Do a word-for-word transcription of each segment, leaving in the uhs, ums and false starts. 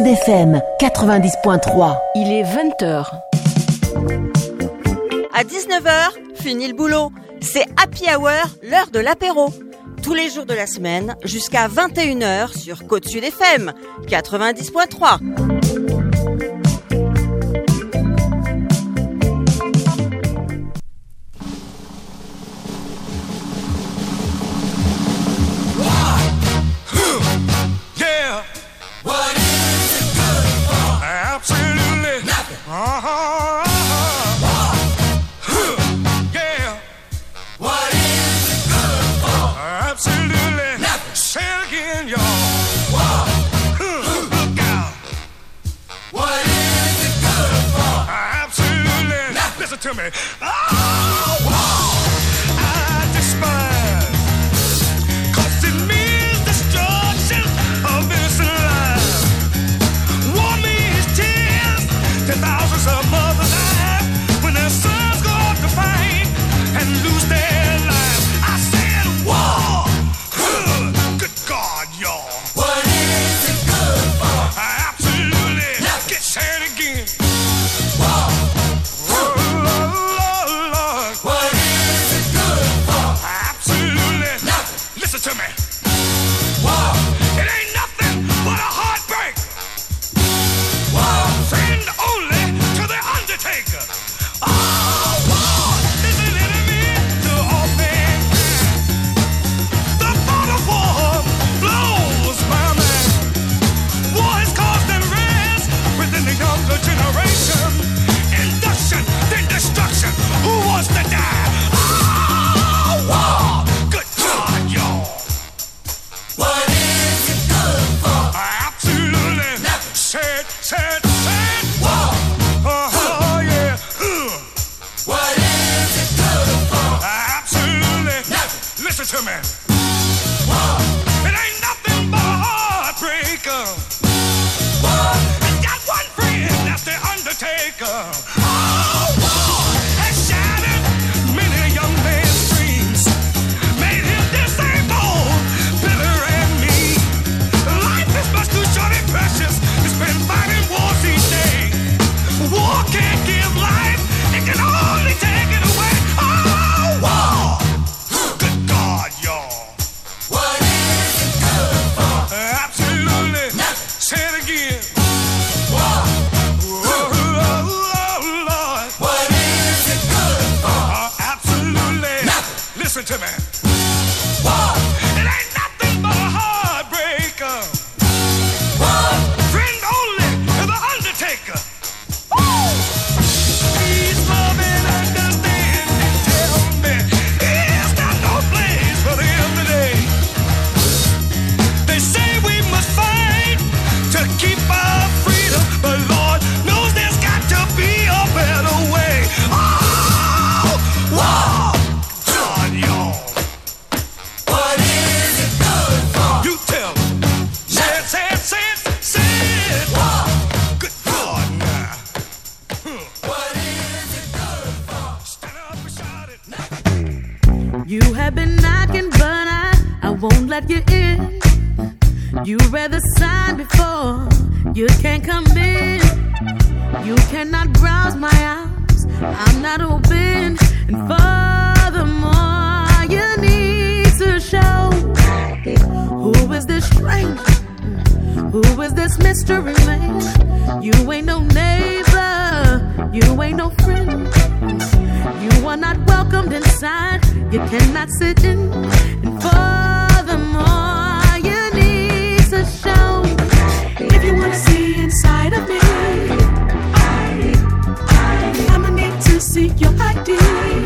F M quatre-vingt-dix point trois. Il est vingt heures. À dix-neuf heures, fini le boulot. C'est Happy Hour, l'heure de l'apéro. Tous les jours de la semaine, jusqu'à vingt et une heures sur Côte Sud F M quatre-vingt-dix point trois. To me. Oh, wow. I despise, 'cause it means destruction of innocent lives. War means tears to thousands of mothers die when their sons go off to fight and lose their lives. I said war. Good God, y'all. What is it good for? Absolutely. Nothing. Get sad again. War. To me. Wow. It ain't nothing but a heartbreak. Wow. Friend only to the undertaker. Oh, war is an enemy to all mankind. The thought of war blows my mind. War has caused unrest within the younger generation. Induction, then destruction. Who wants to die? Oh, war. Good God, y'all. What is it good for? Absolutely. Nothing. Sad, sad, sad. War. Oh, oh yeah. Uh. What is it good for? Absolutely. Nothing. Listen to me. War. It ain't nothing but a heartbreaker. War. I got one friend, that's the undertaker. Oh, war has shattered many a young man's dreams. Made him disabled, bitter and mean. Life is much too short and precious to spend fighting wars each day. War can't give life, it can only take it away. Oh, war! Good God, y'all. What is it good for? Absolutely. Nothing. Say it again. War. Oh, oh, oh, Lord. What is it good for? Uh, absolutely. Nothing. Listen to me. War. It ain't nothing but a heartbreaker. War. Friend only to the undertaker. Woo! Please love and understand and tell me, is there no place for them today? They say we must fight to keep our freedom, but Lord knows there's got to be a better way. Oh, war! God, y'all. What is it good for? You tell me. Say it, say it, say it, say it. War. Good God, now. Hmm. What is it good for? Stand up and shout it. You have been knocking, but I, I won't let you in. You read the sign before, you can't come in. You cannot browse my house, I'm not open. And furthermore, you need to show who is this stranger, who is this mystery man. You ain't no neighbor, you ain't no friend. You are not welcomed inside, you cannot sit in. And furthermore, you need to show. If you wanna see inside of me, I, I, I'ma need to see your I D.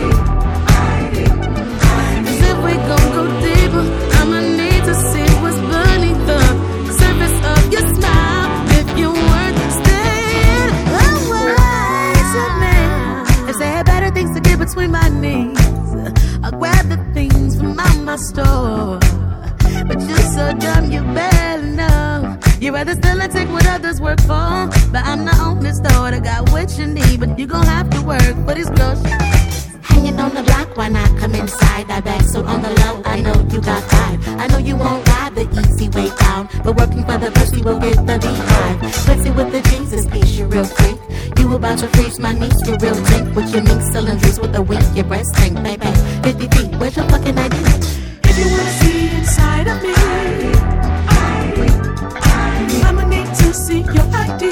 Cause if we gon' go deeper, I'ma need to see what's beneath the surface of your smile. If you weren't staying away, man, if there are better things to get between my knees, I'll grab the things from out my store. But you're so dumb, you barely know. You rather still and take what others work for. But I'm the only store that got what you need. But you gon' have to work for these groceries. Hanging on the block, why not come inside? I bet so on the low, I know you got vibe. I know you won't ride the easy way down, but working for the pussy will get the beehive. But real freak. You about to freeze my knees for real drink with your mink cylinders with a wink, your breast tank, baby. fifty feet, where's your fucking I D? If you wanna see inside of me, I'ma need to see your I D.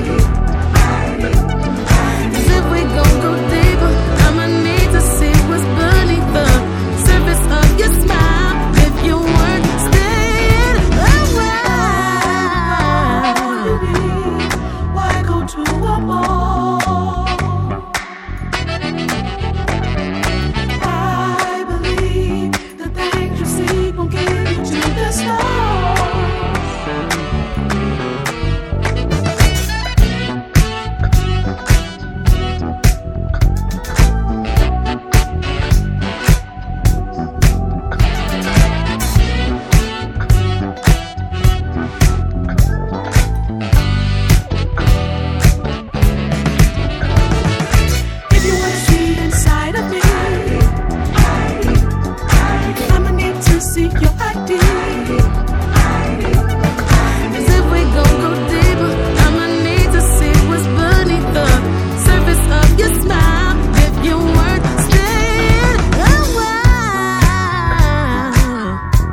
Cause if we gon' go deeper, I'ma need to see what's beneath the surface of your smile. If you weren't staying a while, why go to a mall? I believe the things you see gon' get you to the stars. If you wanna see inside of me, I'ma need to see your I D. Cause if we gon' go deeper, I'ma need to see what's beneath the surface of your smile. If you weren't staying a while,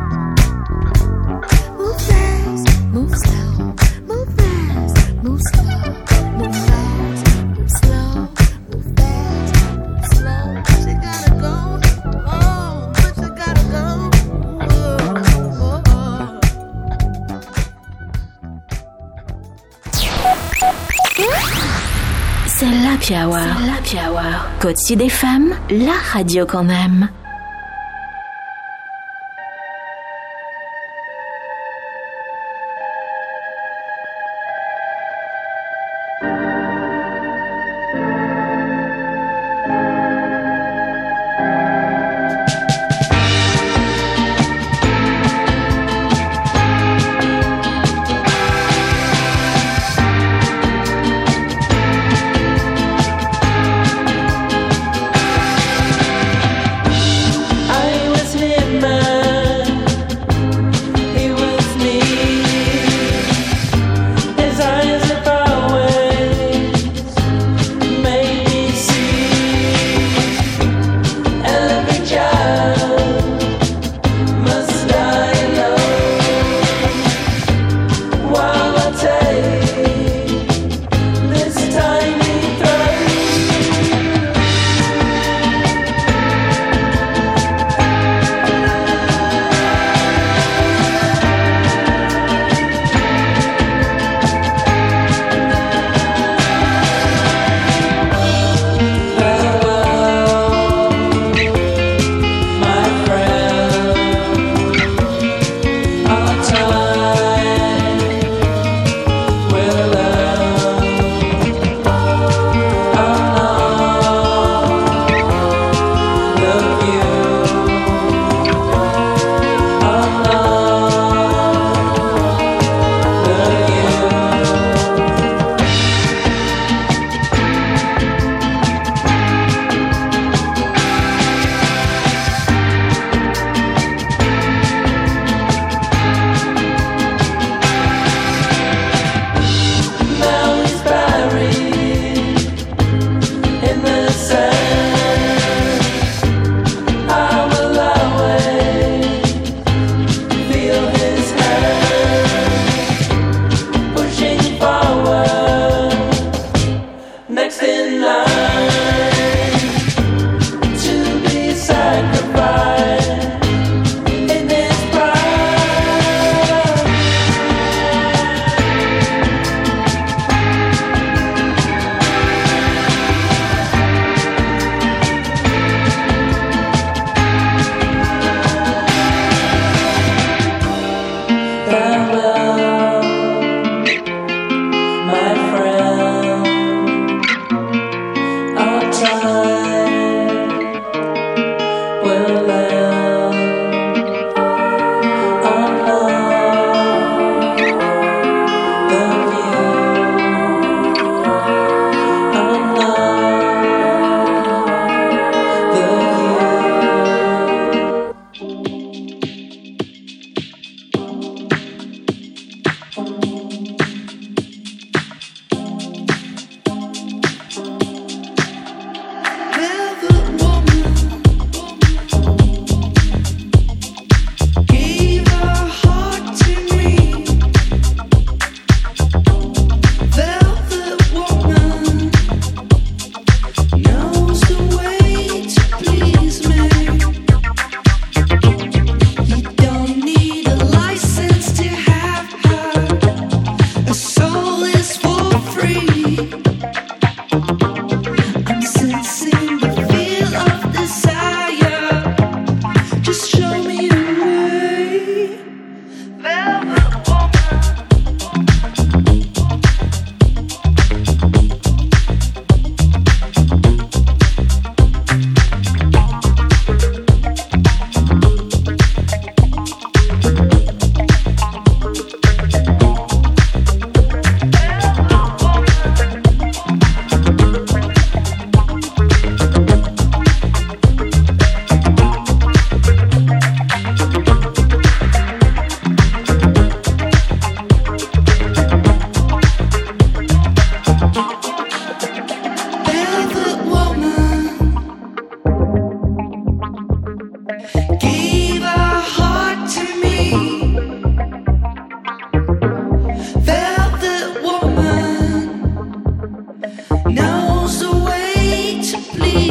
move fast, move slow, move fast, move slow, move fast, move slow, move fast, move slow. But you gotta go, oh, but you gotta go, oh, oh, oh. C'est l'Happy Hour. C'est l'Happy Hour. Côte Sud F M, la radio qu'on aime.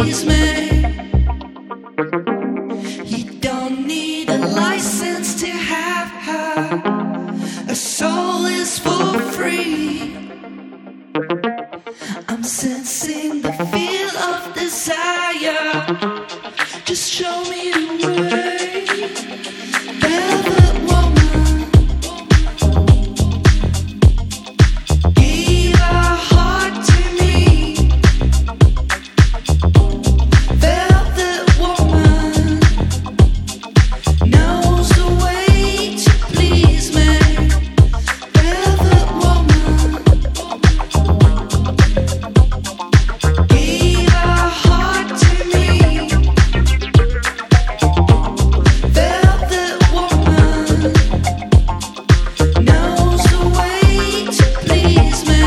please me. You don't need a license to have her. A soul is for free. I'm sensing the feel of desire. Just show me the way. Velvet woman, give her heart to me. Velvet woman knows the way to please me. Velvet woman, give her heart to me. Velvet woman knows the way to please me.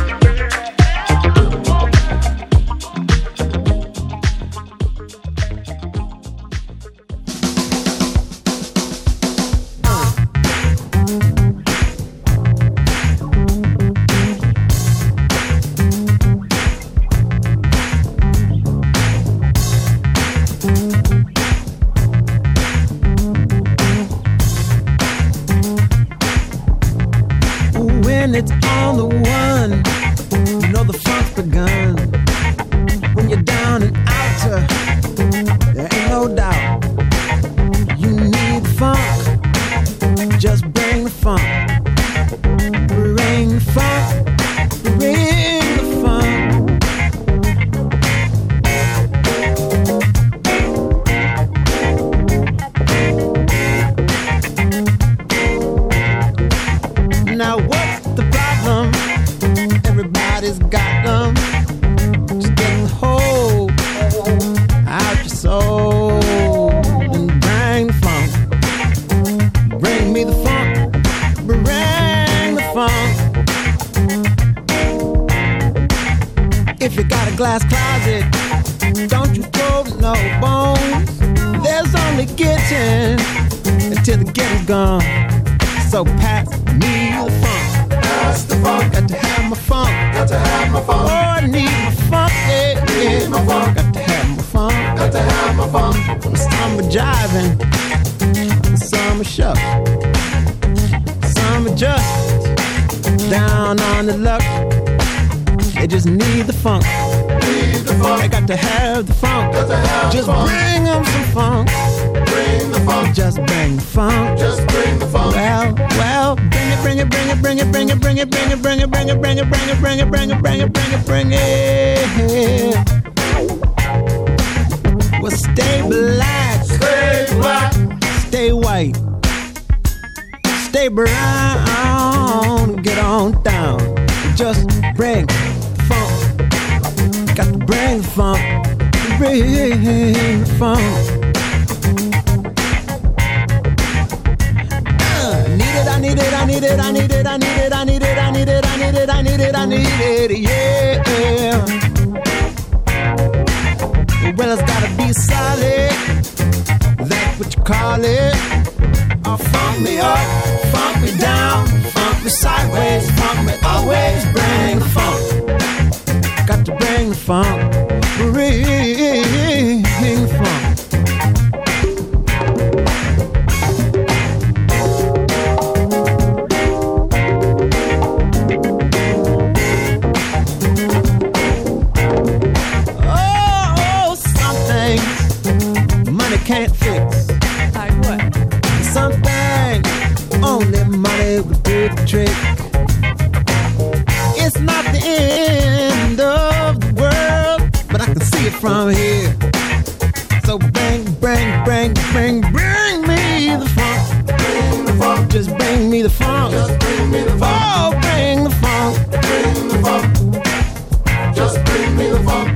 When it's on the one, you know the funk's begun. When you're down and out, there ain't no doubt. You need the funk, just bring the funk. Bring the funk, bring the funk. Now what's the problem? Everybody's got them. Just get the whole out your soul and bring the funk. Bring me the funk. Bring the funk. If you got a glass closet, don't you throw no bones. There's only getting until the getting's gone. So pass me the funk. Pass the funk. Got to have my funk. Got to have my funk. Oh, I need my funk. Yeah, yeah. Need my funk. Got to have my funk. Got to have my funk. Some are jiving, some are shuck, some are just down on the luck. They just need the funk. Need the funk. They got to have the funk. Got to have just the funk. Bring them some funk. Bring the funk. Just bring the funk. Just bring the funk. Well, well, bring it, bring it, bring it, bring it, bring it, bring it, bring it, bring it, bring it, bring it, bring it, bring it, bring it, bring it, bring it, bring it. Well, stay black. Stay black. Stay white. Stay brown. Get on down. Just bring the funk. Got to bring the funk. Bring the funk. I need it, I need it, I need it, I need it, I need it, I need it, I need it, I need it, I need it, yeah. Well, it's gotta be solid, that's what you call it. Oh, funk me up, funk me down, funk me sideways, funk me always, bring the funk. Got to bring the funk, bring the funk. Can't fix. Like what? Something only money would do the trick. It's not the end of the world, but I can see it from here. So bring, bring, bring, bring, bring me the funk. Bring the funk. Just bring me the funk. Just bring me the funk. Oh, bring the funk. Bring the funk. Just bring me the funk.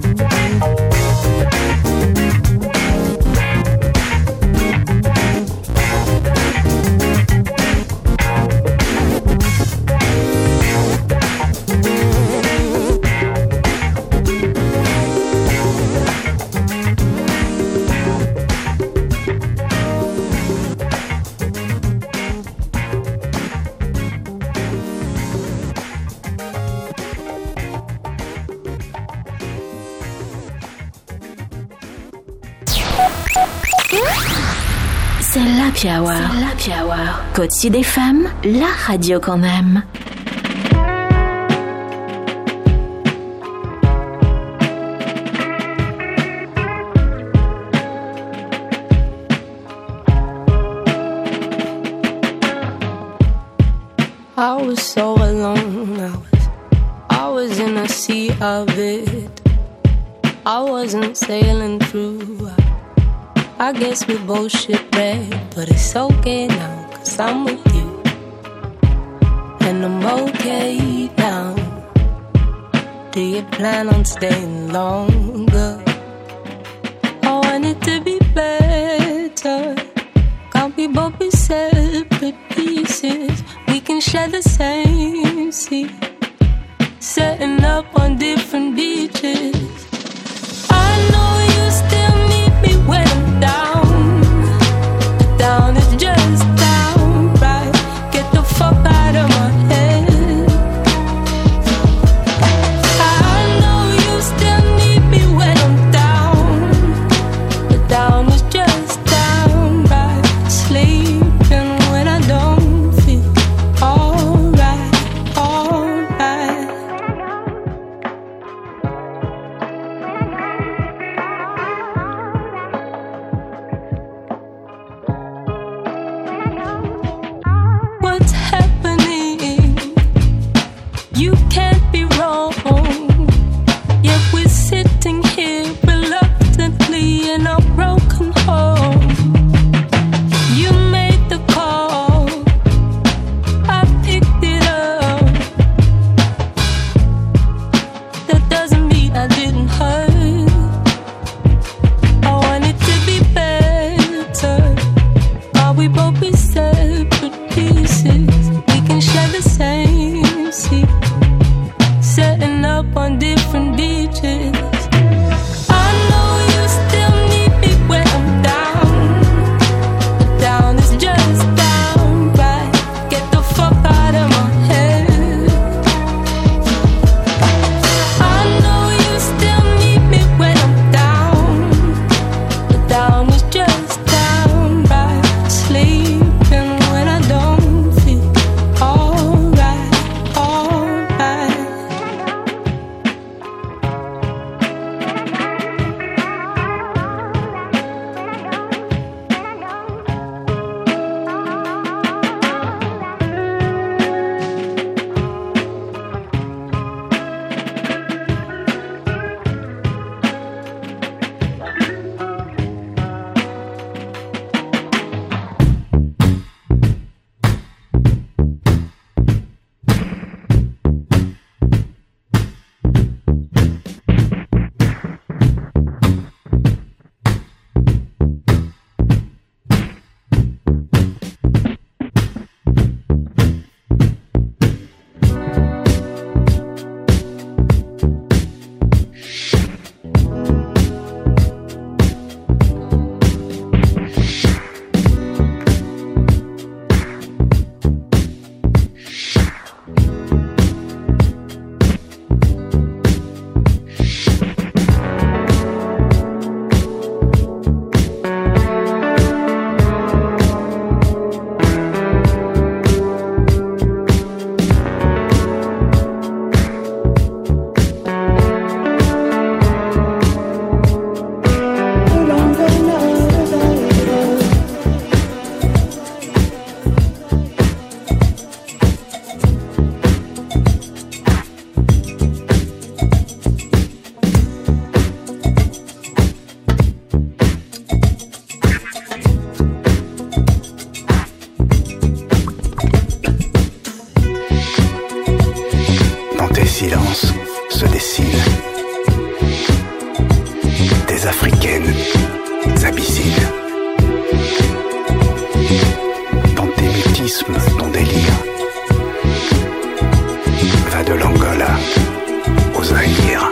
C'est l'Happy Hour. C'est l'Happy Hour. Côte Sud F M, la radio qu'on aime. I was so alone, I was, I was in a sea of it. I wasn't sailing through, I guess we both shipwrecked. But it's okay now, cause I'm with you, and I'm okay now. Do you plan on staying longer? I want it to be better. Can't we both be separate pieces? We can share the same sea, setting up on different beaches. I know you still need me when I'm down. Down is just down, right? Get the fuck out of my head. I know you still need me when I'm down. But down is just down, right? Sleeping when I don't feel alright, alright. What's happening? You can't be wrong. Yet we're sitting here reluctantly in our broken home. You made the call, I picked it up. That doesn't mean I didn't hurt. I want it to be better. Are we both be separate pieces? We can share the same sea, setting up on different beaches. I know you still need me when I'm down. But down is just down, right? Get the fuck out of my head. I know you still need me when I'm down. But down is just down, right? Sleeping when I don't feel alright, alright. Dans tes silences se dessinent des africaines abyssines. Dans tes mutismes, ton délire va de l'Angola au Zaïre.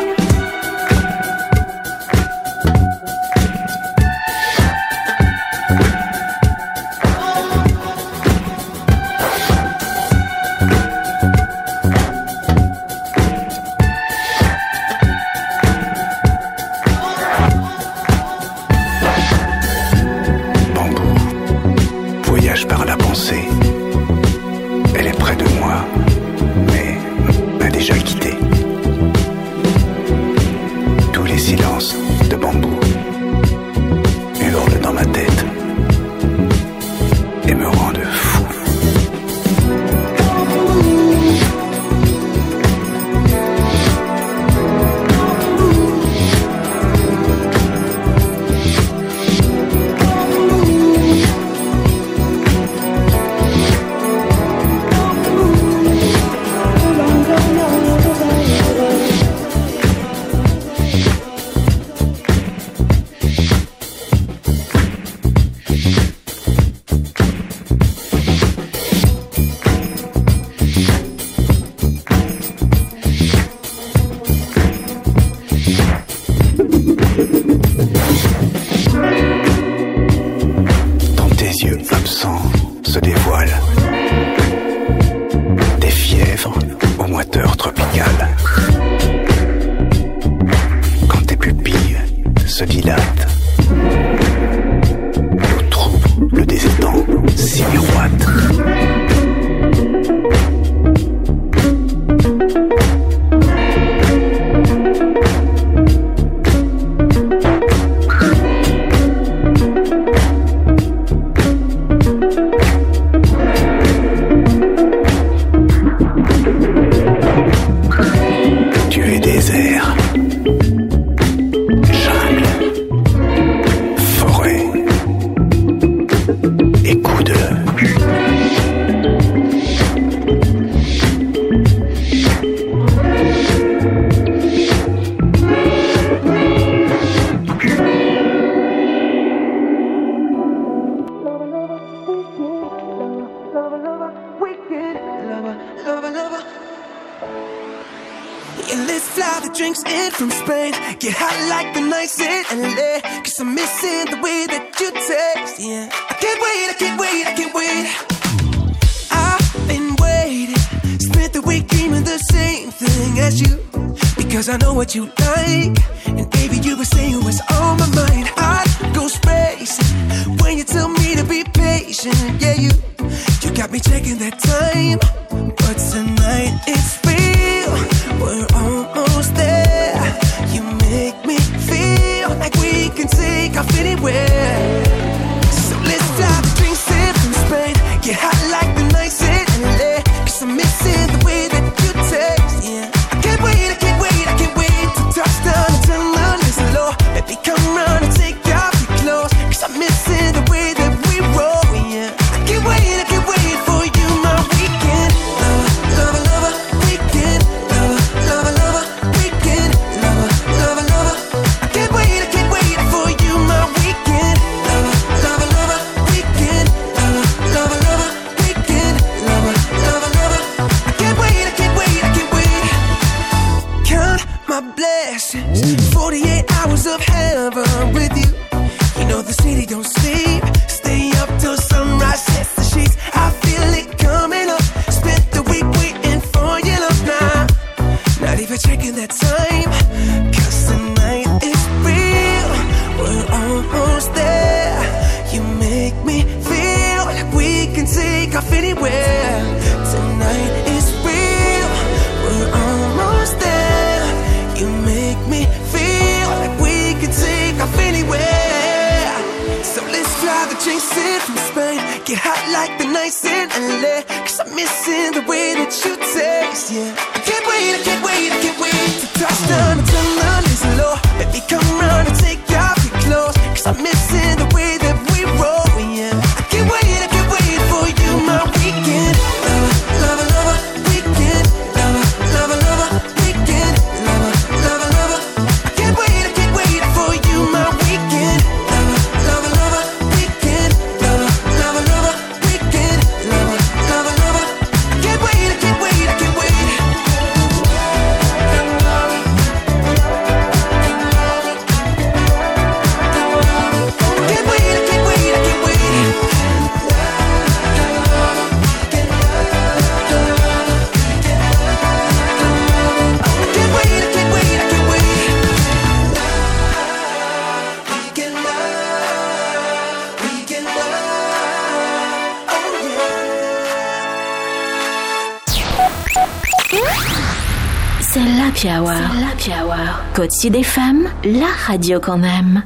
Yeah, let's fly the drinks in from Spain. Get hot like the nights in L A. Cause I'm missing the way that you taste. Yeah, I can't wait, I can't wait, I can't wait. I've been waiting, spent the week dreaming the same thing as you. Because I know what you like. And baby, you were saying what's on my mind. I'd go spacing when you tell me to be patient. Yeah, you, you got me taking that time. But tonight it's real, we're almost there. You make me feel like we can take off anywhere. So let's fly the drinks in from Spain. Get hot like the nights in L A. Cause I'm missing the way that you taste. Yeah, I can't wait, I can't wait, I can't wait to touch down and turn on this low. Baby, come round and take off your clothes. Cause I'm missing the way that we roll. Yeah, I can't wait, I can't wait for you, my weekend lover, lover, lover, weekend lover, lover, lover, weekend lover, lover, lover. I can't wait, I can't wait for you, my weekend lover, lover, lover, weekend lover, lover, lover, weekend lover, lover, lover. I can't wait, I can't wait, I can't wait. Count my blessings, forty-eight hours of heaven with you. You know the city don't sleep, stay up till sunrise, sets the sheets. I feel it coming up, spent the week waiting for your love now. Not even checking that time, cause tonight is real, we're almost there. You make me feel like we can take off anywhere. Tonight is real, we're almost there. You make me feel like we can take off anywhere. So let's fly the drinks in from Spain. Get hot like the nights in L A. Cause I'm missing the way that you taste. Yeah, I can't wait, I can't wait, I can't wait to touch down and turn on this low. Baby, come round and take off your clothes. Cause I'm missing the way that we roll. Yeah, I can't wait, I can't wait for you, my weekend lover, lover, lover, weekend lover, lover, lover, weekend lover, lover, lover. I can't wait, I can't wait for you, my weekend lover, lover, lover, weekend lover, lover, lover, weekend lover, lover, lover. I can't wait, I can't wait, I can't wait. C'est l'Happy Hour. C'est l'Happy Hour. Côte Sud F M, la radio qu'on aime.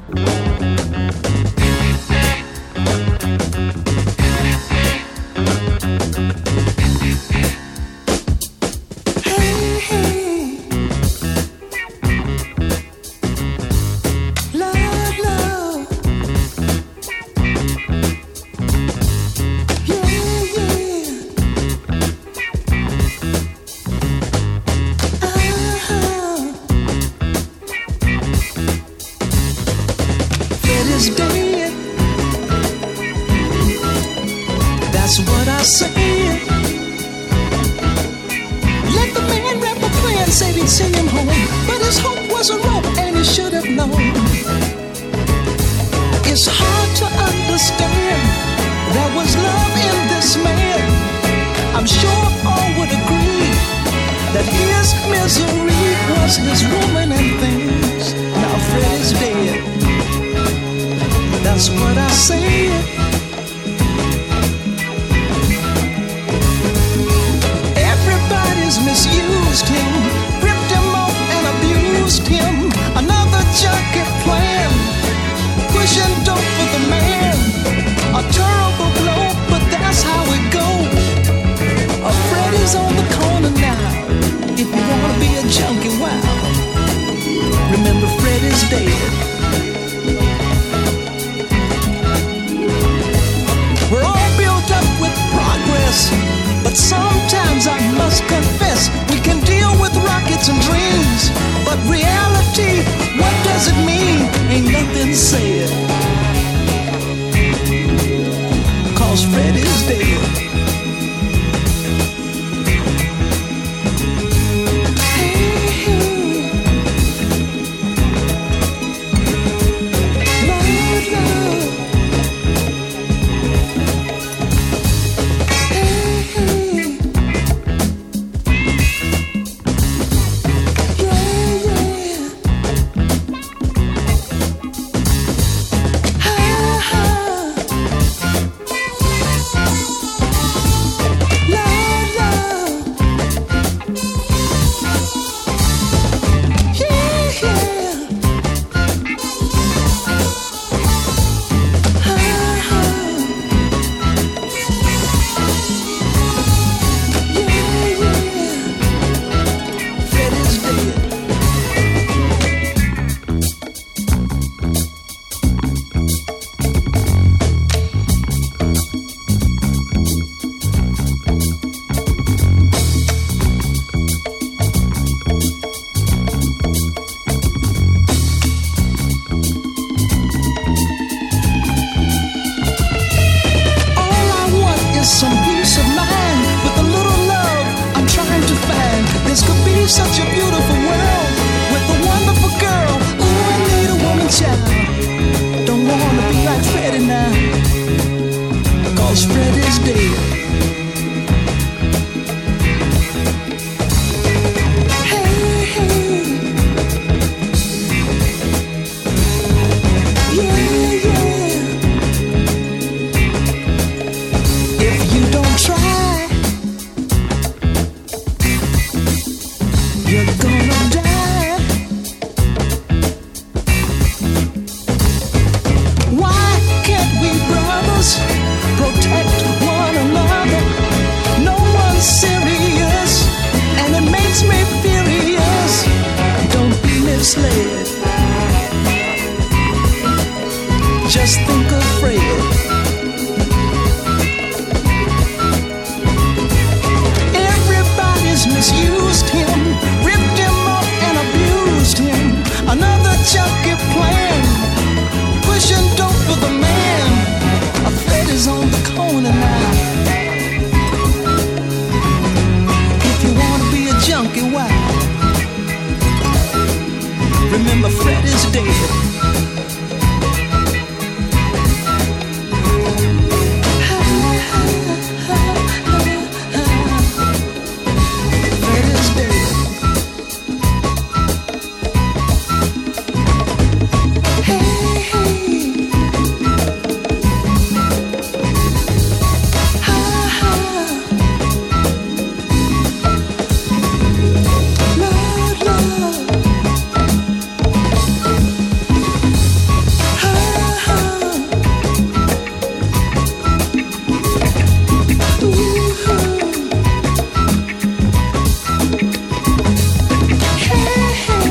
Hey, hey. 'cause Fred is dead. Hey, hey. Yeah, yeah. If you don't try, you're gonna die. Why can't we brothers protect one another? No one's serious, and it makes me furious. Don't be misled. Just think of Fred. Everybody's misused him, ripped him up and abused him. Another junkie plan, pushing dope for the man. A Fred is on the corner now. If you wanna be a junkie, why? Remember, Fred is dead. Fred is dead. Hey, hey. Ha, ha. Lord, Lord. Ha, ha. Ooh, hey, hey.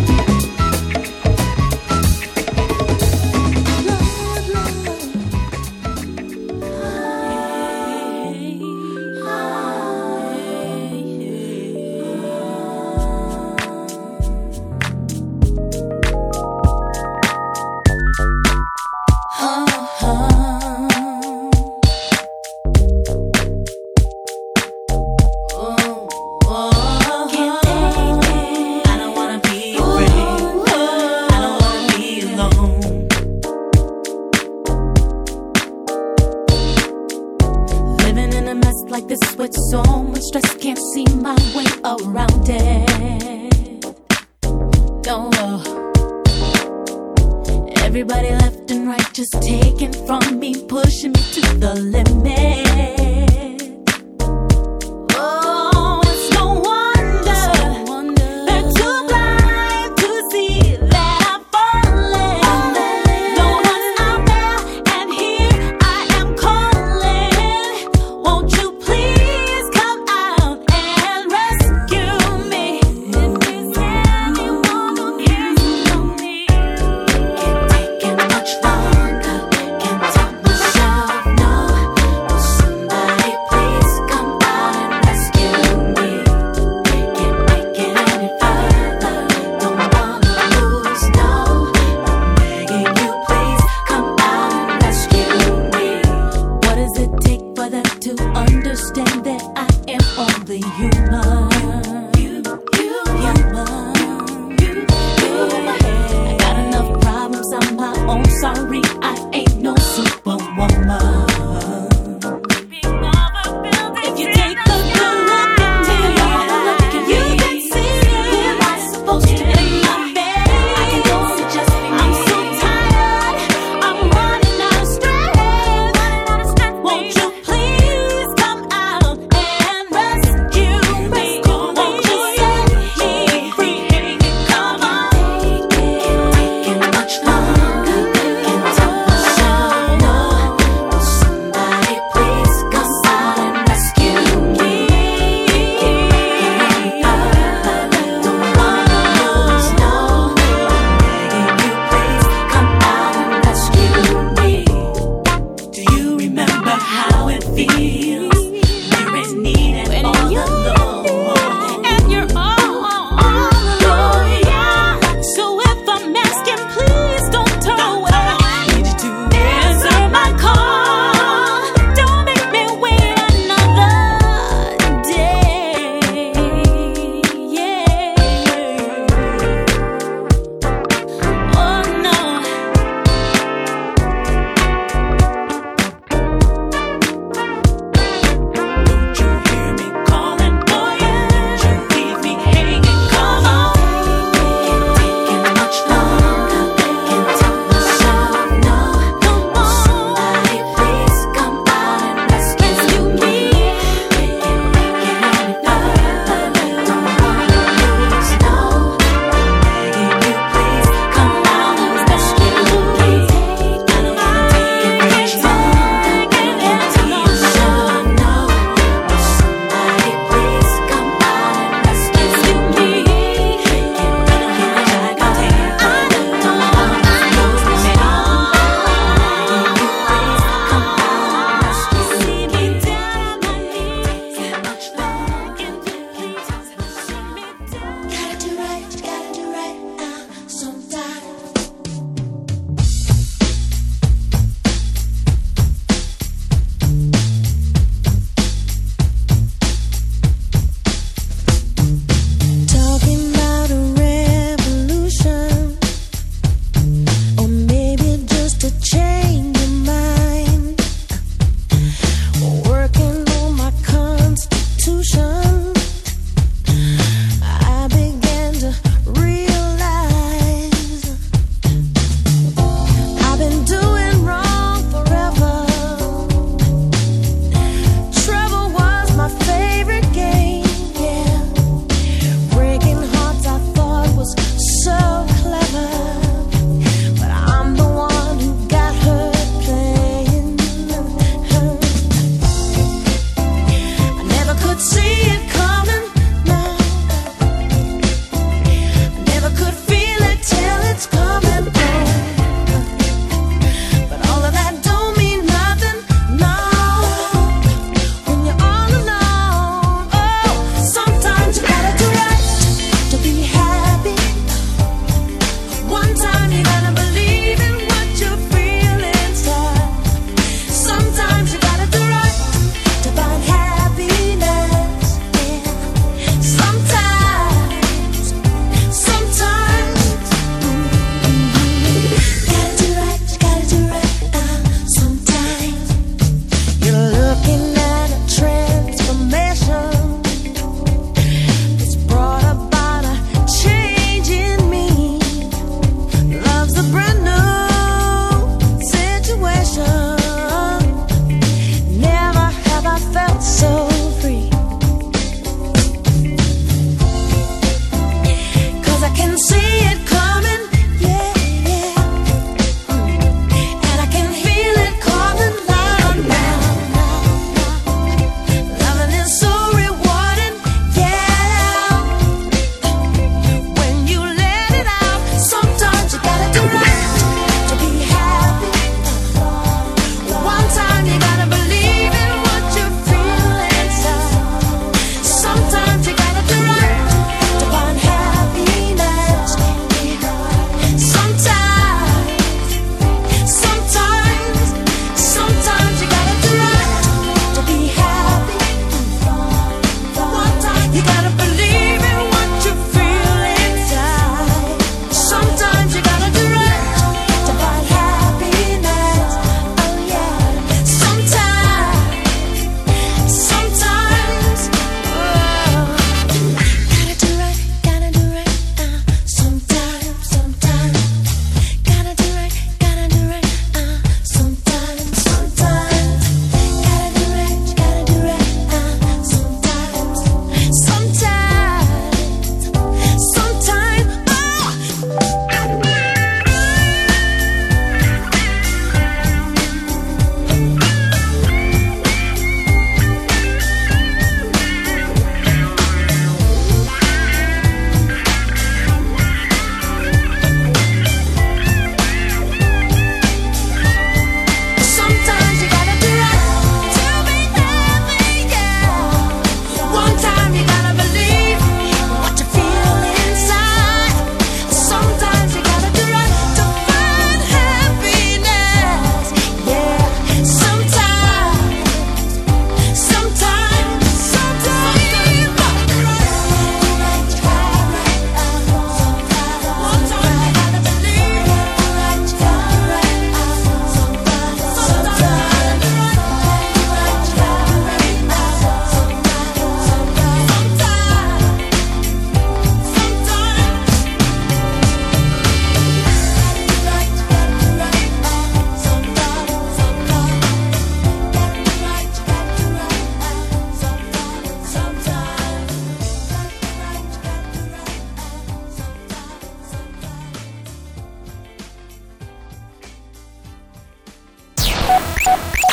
Lord, Lord. I don't wanna be afraid. I don't wanna be alone. Living in a mess like this with so much stress, can't see my way around it. No, everybody left and right just taking from me, pushing me to the limit. Oh, it's no wonder they're too blind to see that I'm falling. No one's out there, and here I am calling. Won't you please come out and rescue me? If there's anyone who cares about me, can't take it much longer. Can't tell myself no.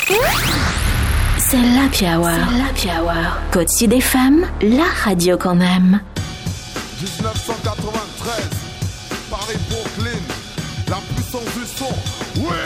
C'est l'Happy Hour. C'est l'Happy Hour. Côte Sud F M, la radio qu'on aime. dix-neuf cent quatre-vingt-treize, Paris Brooklyn, la puissance du son. Ouais!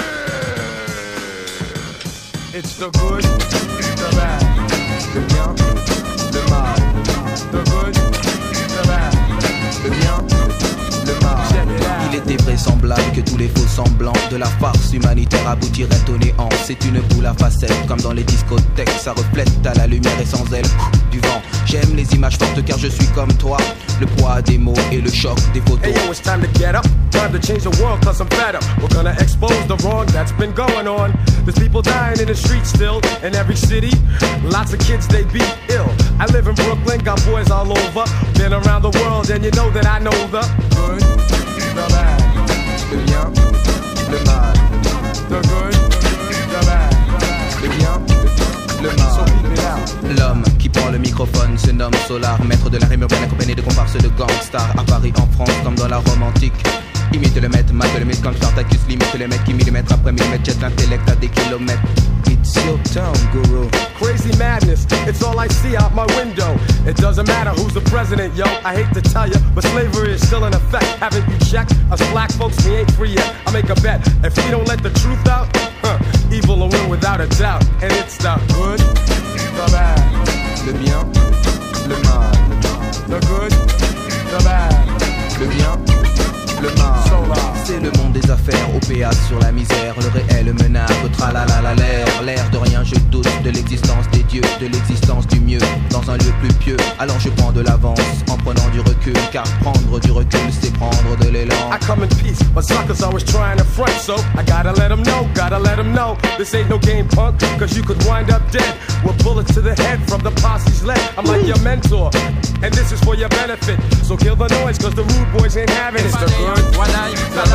It's the good, the bad, le bien, le mal. The good, the bad, le bien, le mal. Il était vraisemblable que tous les faux semblants de la farce humanitaire aboutiraient au néant. C'est une boule à facettes, comme dans les discothèques. Ça reflète à la lumière et sans elle du vent. J'aime les images fortes car je suis comme toi. Le poids des mots et le choc des photos. Hey yo, it's time to get up. Time to change the world cause I'm fed up. We're gonna expose the wrong that's been going on. There's people dying in the streets still. In every city, lots of kids they be ill. I live in Brooklyn, got boys all over. Been around the world and you know that I know the good, the bad, le bien, le mal. The good, the bad, le bien, le mal. So keep it out. L'homme qui prend le microphone se nomme Solar, maître de la rime urbaine accompagné de comparses de gangsters. À Paris, en France, comme dans la Rome antique. Imite le maître, mate le mythe comme Spartacus. Limite le mec qui millimètre après millimètre jette l'intellect à des kilomètres. It's your town, guru. Crazy madness, it's all I see out my window. It doesn't matter who's the president, yo. I hate to tell you, but slavery is still in effect. Haven't you checked? Us black folks, we ain't free yet. I make a bet, if we don't let the truth out, huh, evil will win without a doubt. And it's the good, the bad, le bien, le mal. The good, the bad, le bien, le mal. C'est le monde des affaires, au péage sur la misère. Le réel menace, au tralala l'air. L'air de rien, je doute de l'existence des dieux, de l'existence du mieux, dans un lieu plus pieux. Alors je prends de l'avance, en prenant du recul. Car prendre du recul, c'est prendre de l'élan. I come in peace, but suckers always trying to front. So I gotta let them know, gotta let them know. This ain't no game, punk, cause you could wind up dead with bullets to the head from the posse's leg. I'm like your mentor, and this is for your benefit. So kill the noise, cause the rude boys ain't having it. It's the good, the bad,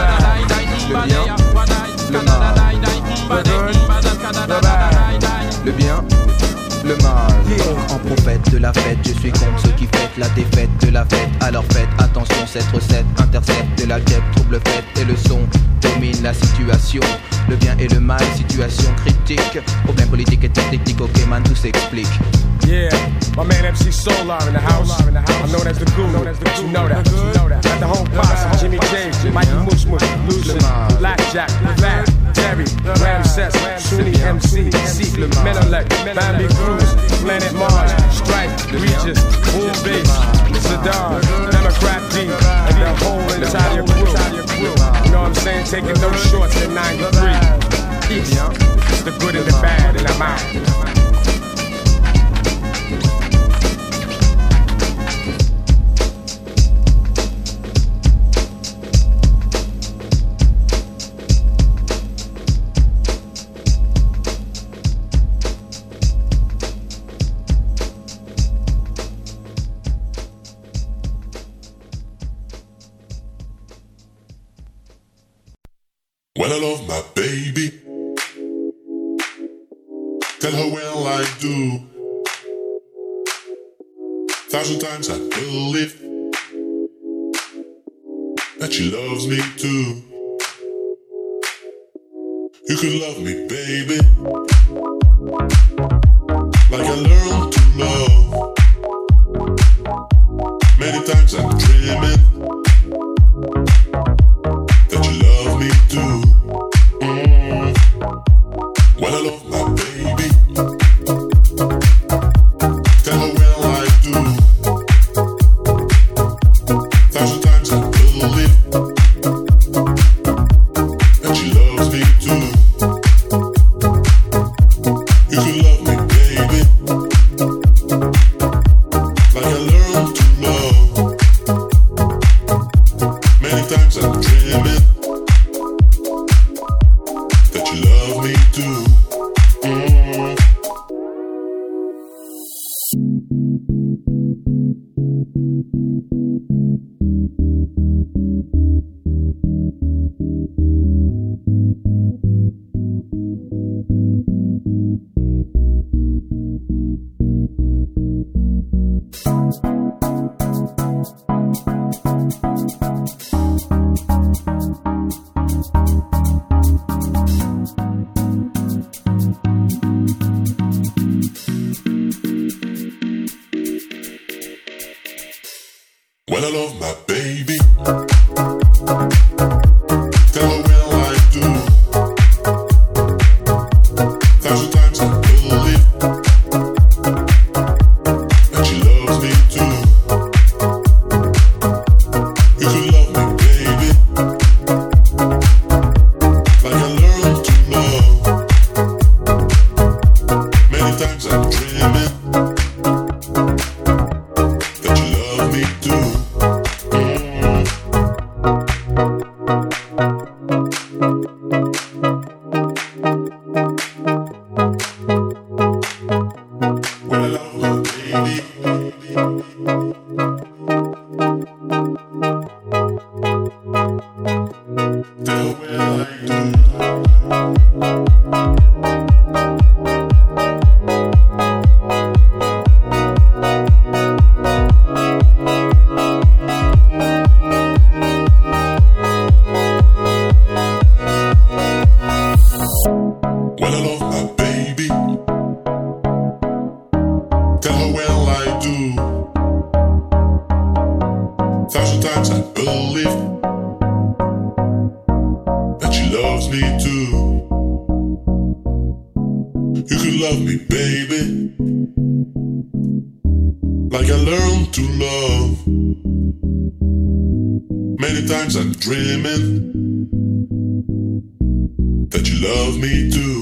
le bien, le mal. Le bien, le mal. Donc en prophète de la fête, je suis contre ceux qui fêtent la défaite de la fête. Alors faites attention, cette recette intercepte de la guêpe, trouble fête et le son domine la situation. Le bien et le mal, situation critique. Problème politique et technique, ok man, tout s'explique. Yeah, my man M C Solar in the house. I'm known as the guru, you know that. At the home posse, Jimmy James, Mikey Moosh Moosh, Lucian, Blackjack, Fat, Terry, Ramses, Sunni M C, C, Menelec, Bambi Cruz, Planet Mars, Stripe, Regis, Bull Bass, Sadar, Democrat D, and the whole entire crew. You know what I'm saying? Taking no shorts at ninety-three. East, it's the good and the bad, and I'm out. When I love my baby, tell her well I do. Thousand times I believe that she loves me too. You could love me, baby, like I learned to love. Many times I'm dreaming that you love me too. Mm. When I love my baby, tell her well I do. Thousand times I believe that she loves me too. You can love me, baby, like I learned to love. Many times I'm dreaming that you love me too. Mm. Thank you. Tell her well I do. Thousand times I believe that she loves me too. You should love me, baby, like I learned to love. Many times I'm dreaming that you love me too. Well, I love my baby. Tell her well I do. Thousand times I believe that she loves me too. You could love me, baby, like I learned to love. Many times I'm dreaming that you love me too.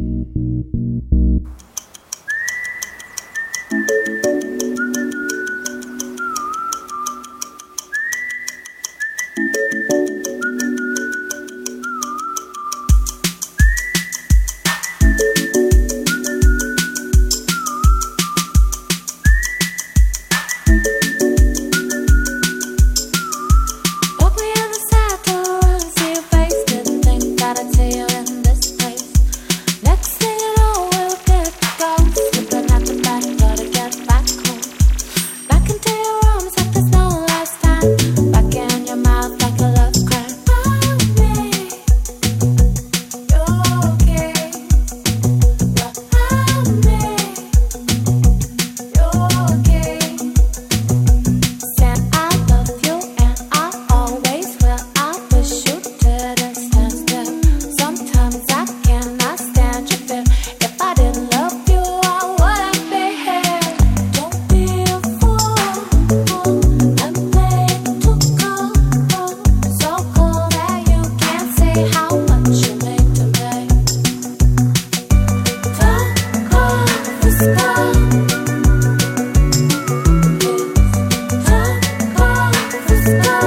Put me in the saddle and see your face. Didn't think that I'd see you in this place. Next thing you know, we'll get to go. Slipping at the back, gotta get back home. Back into your arms like there's no last time. Back in your mouth like a love crime. Love me, you're okay. Love me, you're okay. Said I love you and I always will. I wish you didn't stand still. Sometimes I cannot stand your fear. If I didn't love you, I wouldn't be here. Don't be a fool and play too cold, so cold that you can't say how much you mean to me. Talk off the sky. Talk off the sky.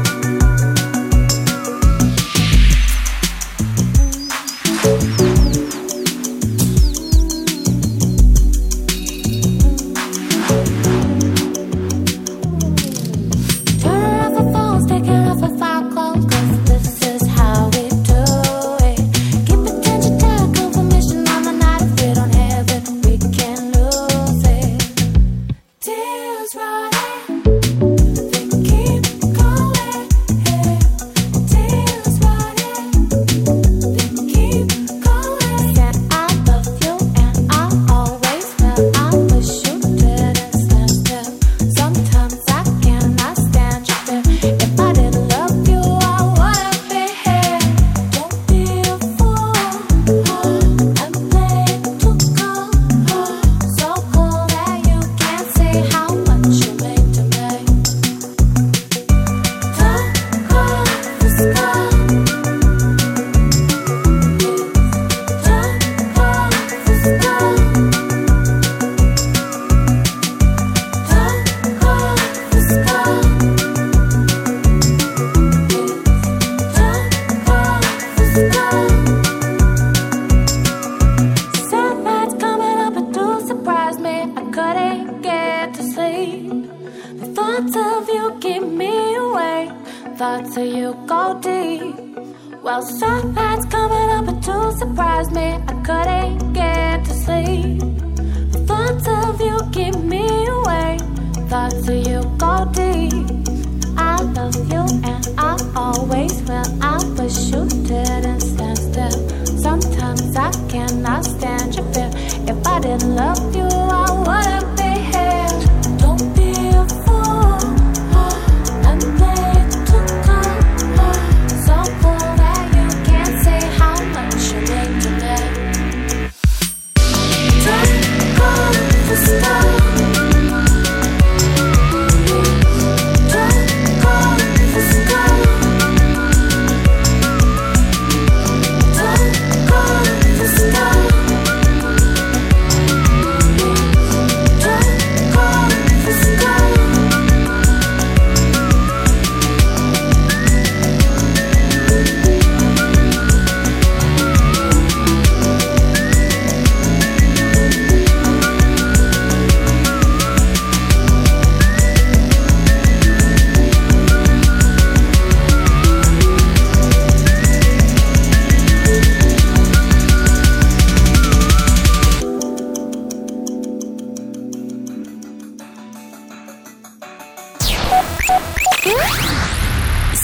Turn off the phones, taking off of our clothes, 'cause this is how we do it. Keep attention tight, confirmation on the night. If we don't have it, we can lose it. Tears running, they keep going. Tears running, they keep going. Said I love you and I always will. I wish you didn't stand still. Sometimes I cannot stand your fear. If I didn't love you, I wouldn't be here. Don't be a fool and play too cold, so cold that you can't say how much you mean to me. Talk off the sky. Talk off the sky. Talk off the sky. Talk off the sky. Sun nights coming up and do surprise me. I couldn't get to sleep. The thoughts of you keep me awake. Thoughts of you go deep. Well, sun nights coming up and do surprise me. I couldn't get to sleep. The thoughts of you keep me awake. Thoughts of you go deep. I love you and I always will. I wish you didn't stand still. Sometimes I cannot stand your fear. If I didn't love you, I wouldn't be here. Don't be a fool and play too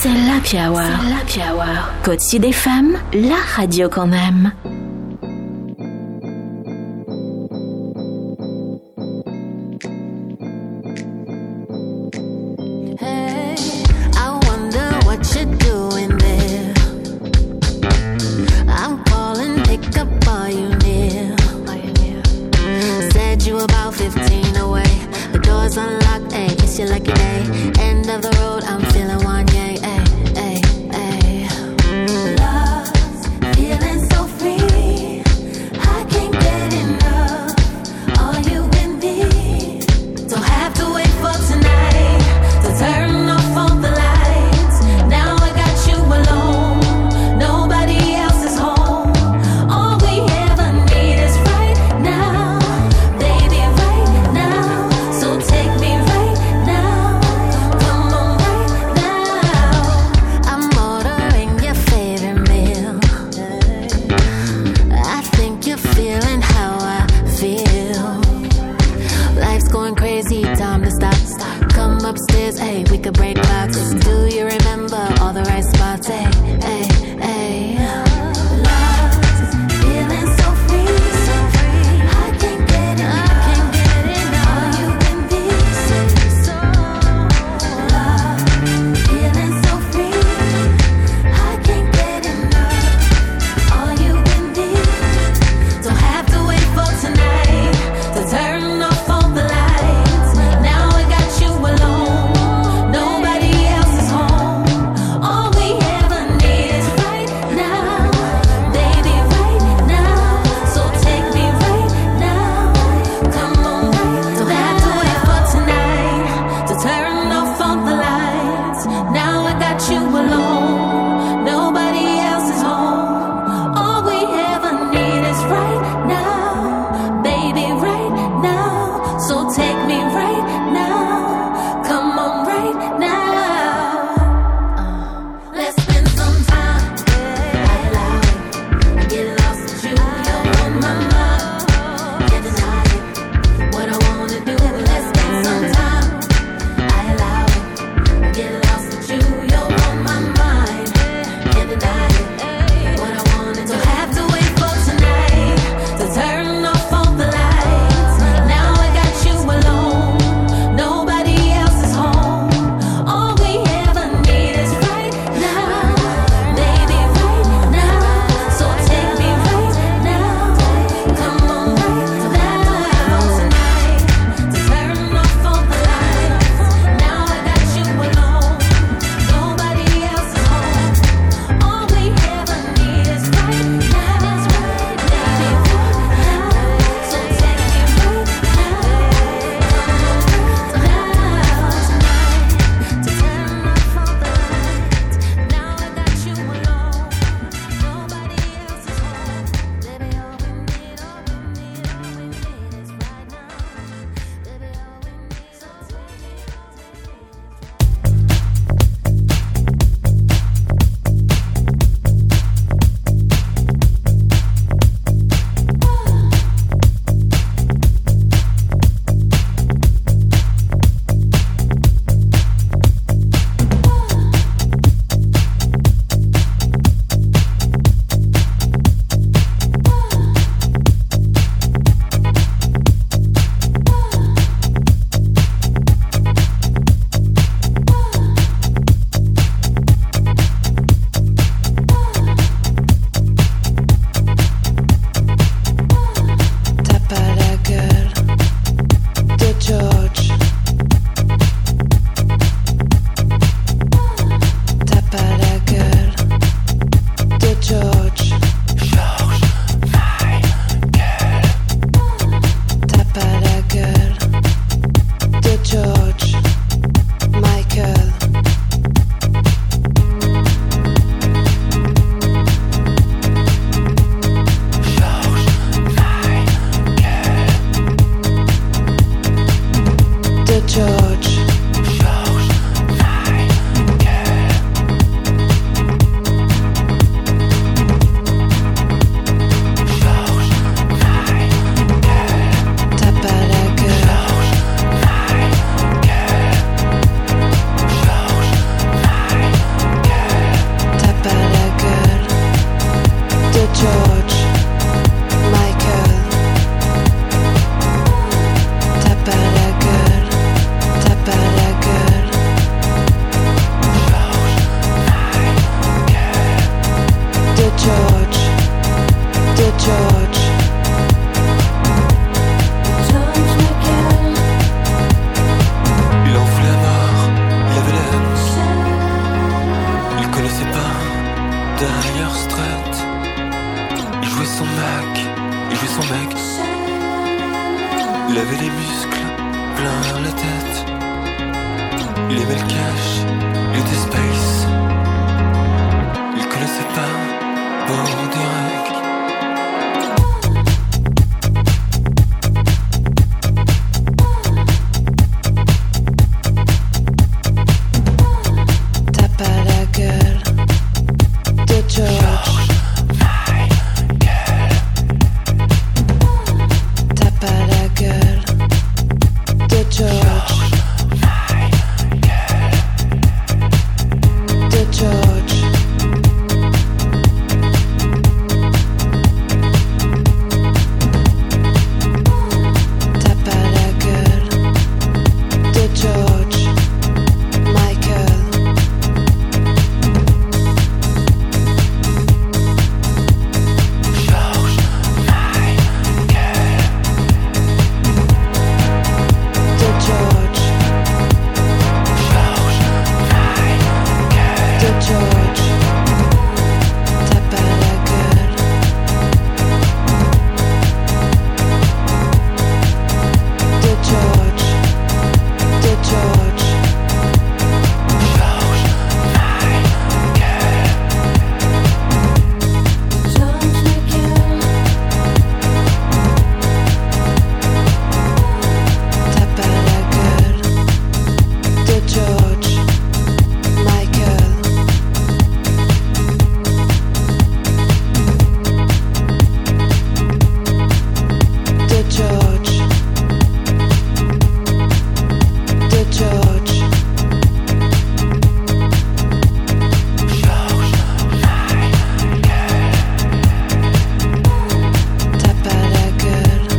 C'est l'Happy Hour. C'est l'Happy Hour. Côte Sud F M, la radio qu'on aime. Hey, I wonder what you're doing there. I'm calling, pick up, are you near? Said you about fifteen away. The door's unlocked, ayy, it's your lucky day. End of the road, I'm feeling one, yay, ayy, ayy, ayy. Love's feeling so free. son mec. Il avait les muscles plein la tête. Il aimait le cash, il était space. Il connaissait pas Borderec. T'as pas la gueule de George. T'as pas la gueule de George. De George. T'as pas la gueule de George. Michael. George. De George. De George. T'as pas la gueule. De George. De George. T'as pas la gueule de George. Michael. De George. De George. T'as pas la gueule.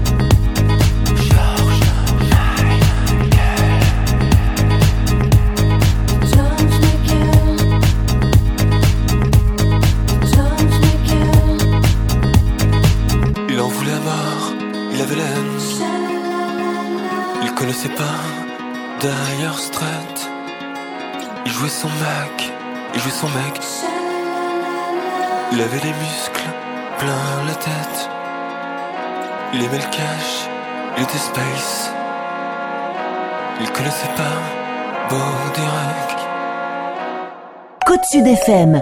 Il en voulait à mort, il avait la haine. Il connaissait pas Dire Straits. Il jouait son Mac, il jouait son mec. Il avait les muscles plein la tête. Il aimait le cash, il était space. Il connaissait pas Borderec. Côte Sud F M.